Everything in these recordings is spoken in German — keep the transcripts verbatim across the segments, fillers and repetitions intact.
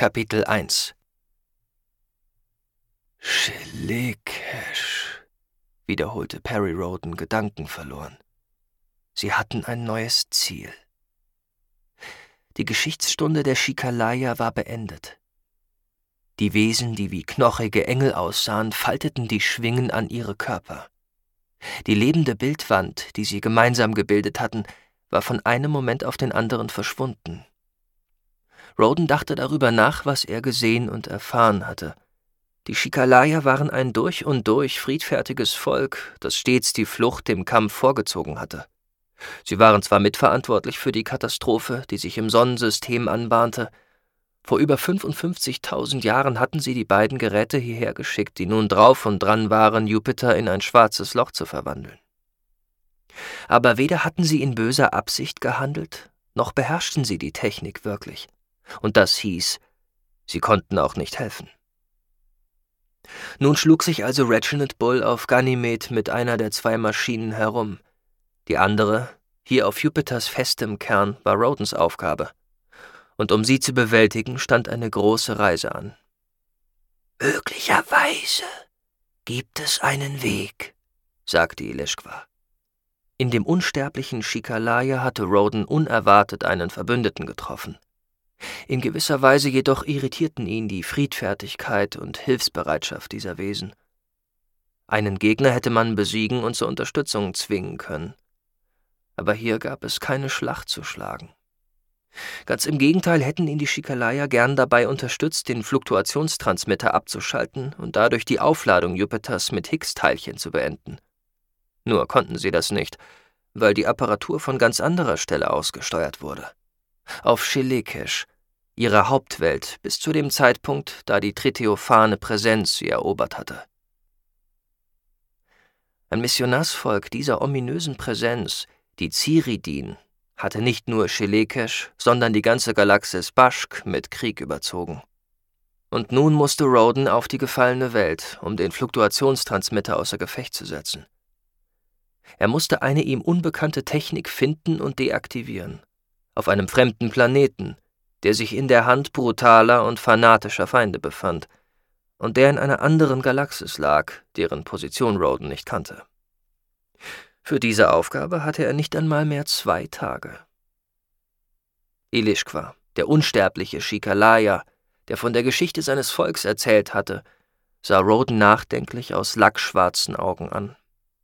Kapitel eins Shelekesh, wiederholte Perry Rhodan gedankenverloren. Sie hatten ein neues Ziel. Die Geschichtsstunde der Shikalaya war beendet. Die Wesen, die wie knochige Engel aussahen, falteten die Schwingen an ihre Körper. Die lebende Bildwand, die sie gemeinsam gebildet hatten, war von einem Moment auf den anderen verschwunden. Rhodan dachte darüber nach, was er gesehen und erfahren hatte. Die Shikalaya waren ein durch und durch friedfertiges Volk, das stets die Flucht dem Kampf vorgezogen hatte. Sie waren zwar mitverantwortlich für die Katastrophe, die sich im Sonnensystem anbahnte. Vor über fünfundfünfzigtausend Jahren hatten sie die beiden Geräte hierher geschickt, die nun drauf und dran waren, Jupiter in ein schwarzes Loch zu verwandeln. Aber weder hatten sie in böser Absicht gehandelt, noch beherrschten sie die Technik wirklich. Und das hieß, sie konnten auch nicht helfen. Nun schlug sich also Reginald Bull auf Ganymed mit einer der zwei Maschinen herum. Die andere, hier auf Jupiters festem Kern, war Rhodans Aufgabe. Und um sie zu bewältigen, stand eine große Reise an. »Möglicherweise gibt es einen Weg«, sagte Ileshqua. In dem unsterblichen Shikalaya hatte Rhodan unerwartet einen Verbündeten getroffen. In gewisser Weise jedoch irritierten ihn die Friedfertigkeit und Hilfsbereitschaft dieser Wesen. Einen Gegner hätte man besiegen und zur Unterstützung zwingen können. Aber hier gab es keine Schlacht zu schlagen. Ganz im Gegenteil hätten ihn die Shikalaya gern dabei unterstützt, den Fluktuationstransmitter abzuschalten und dadurch die Aufladung Jupiters mit Higgs-Teilchen zu beenden. Nur konnten sie das nicht, weil die Apparatur von ganz anderer Stelle aus gesteuert wurde. Auf Shelekesh, ihrer Hauptwelt, bis zu dem Zeitpunkt, da die Triteophane Präsenz sie erobert hatte. Ein Missionarsvolk dieser ominösen Präsenz, die Ziridin, hatte nicht nur Shelekesh, sondern die ganze Galaxis Bashk mit Krieg überzogen. Und nun musste Rhodan auf die gefallene Welt, um den Fluktuationstransmitter außer Gefecht zu setzen. Er musste eine ihm unbekannte Technik finden und deaktivieren, auf einem fremden Planeten, der sich in der Hand brutaler und fanatischer Feinde befand und der in einer anderen Galaxis lag, deren Position Rhodan nicht kannte. Für diese Aufgabe hatte er nicht einmal mehr zwei Tage. Ileshqua, der unsterbliche Shikalaya, der von der Geschichte seines Volks erzählt hatte, sah Rhodan nachdenklich aus lackschwarzen Augen an.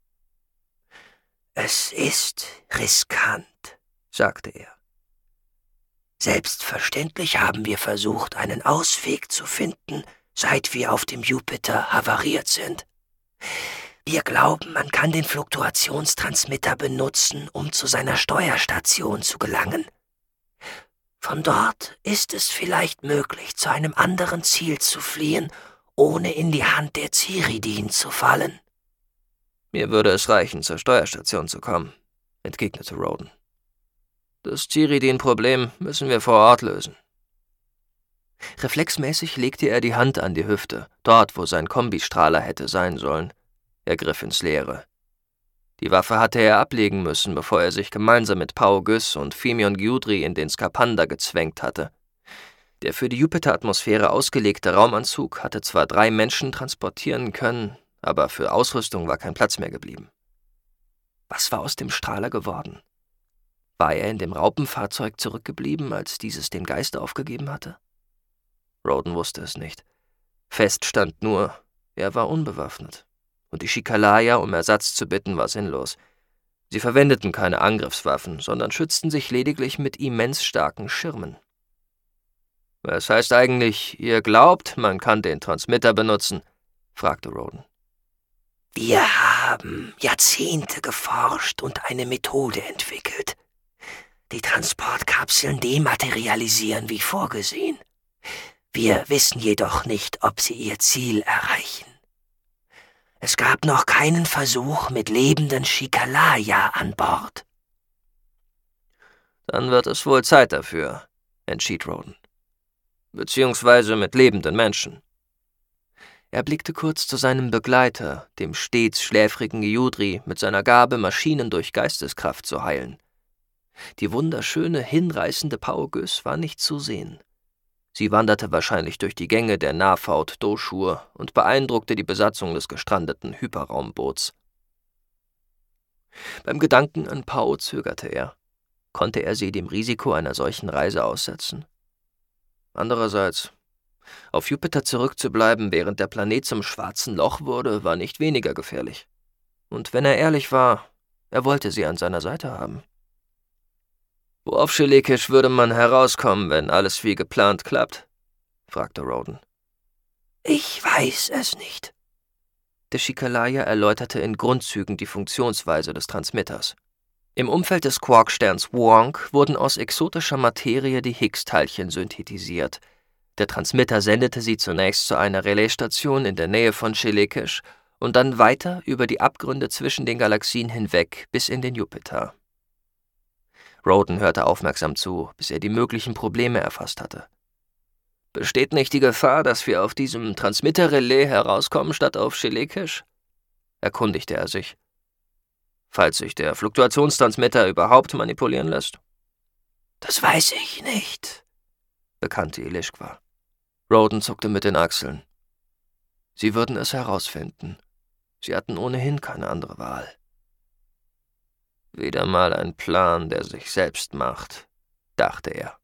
»Es ist riskant«, sagte er. »Selbstverständlich haben wir versucht, einen Ausweg zu finden, seit wir auf dem Jupiter havariert sind. Wir glauben, man kann den Fluktuationstransmitter benutzen, um zu seiner Steuerstation zu gelangen. Von dort ist es vielleicht möglich, zu einem anderen Ziel zu fliehen, ohne in die Hand der Ziridin zu fallen.« »Mir würde es reichen, zur Steuerstation zu kommen«, entgegnete Rhodan. »Das Ziridin-Problem müssen wir vor Ort lösen.« Reflexmäßig legte er die Hand an die Hüfte, dort, wo sein Kombistrahler hätte sein sollen. Er griff ins Leere. Die Waffe hatte er ablegen müssen, bevor er sich gemeinsam mit Pau Gys und Phemion Gyudri in den Skapander gezwängt hatte. Der für die Jupiteratmosphäre ausgelegte Raumanzug hatte zwar drei Menschen transportieren können, aber für Ausrüstung war kein Platz mehr geblieben. Was war aus dem Strahler geworden? War er in dem Raupenfahrzeug zurückgeblieben, als dieses den Geist aufgegeben hatte? Rhodan wusste es nicht. Fest stand nur, er war unbewaffnet. Und die Shikalaya, um Ersatz zu bitten, war sinnlos. Sie verwendeten keine Angriffswaffen, sondern schützten sich lediglich mit immens starken Schirmen. »Was heißt eigentlich, ihr glaubt, man kann den Transmitter benutzen?« fragte Rhodan. »Wir haben Jahrzehnte geforscht und eine Methode entwickelt. Die Transportkapseln dematerialisieren wie vorgesehen. Wir wissen jedoch nicht, ob sie ihr Ziel erreichen. Es gab noch keinen Versuch mit lebenden Shikalaya an Bord.« »Dann wird es wohl Zeit dafür«, entschied Rhodan. »Beziehungsweise mit lebenden Menschen.« Er blickte kurz zu seinem Begleiter, dem stets schläfrigen Gyudri, mit seiner Gabe, Maschinen durch Geisteskraft zu heilen. Die wunderschöne, hinreißende Pau Gys war nicht zu sehen. Sie wanderte wahrscheinlich durch die Gänge der Nafaut Doshur und beeindruckte die Besatzung des gestrandeten Hyperraumboots. Beim Gedanken an Pao zögerte er. Konnte er sie dem Risiko einer solchen Reise aussetzen? Andererseits, auf Jupiter zurückzubleiben, während der Planet zum schwarzen Loch wurde, war nicht weniger gefährlich. Und wenn er ehrlich war, er wollte sie an seiner Seite haben. »Wo auf Shelekish würde man herauskommen, wenn alles wie geplant klappt?« fragte Roden. »Ich weiß es nicht.« Der Shikalaya erläuterte in Grundzügen die Funktionsweise des Transmitters. Im Umfeld des Quarksterns Wonk wurden aus exotischer Materie die Higgs-Teilchen synthetisiert. Der Transmitter sendete sie zunächst zu einer Relaisstation in der Nähe von Shelekish und dann weiter über die Abgründe zwischen den Galaxien hinweg bis in den Jupiter. Roden hörte aufmerksam zu, bis er die möglichen Probleme erfasst hatte. »Besteht nicht die Gefahr, dass wir auf diesem Transmitterrelais herauskommen statt auf Shelekish?« erkundigte er sich. »Falls sich der Fluktuationstransmitter überhaupt manipulieren lässt?« »Das weiß ich nicht«, bekannte Ilishqua. Roden zuckte mit den Achseln. Sie würden es herausfinden. Sie hatten ohnehin keine andere Wahl. »Wieder mal ein Plan, der sich selbst macht«, dachte er.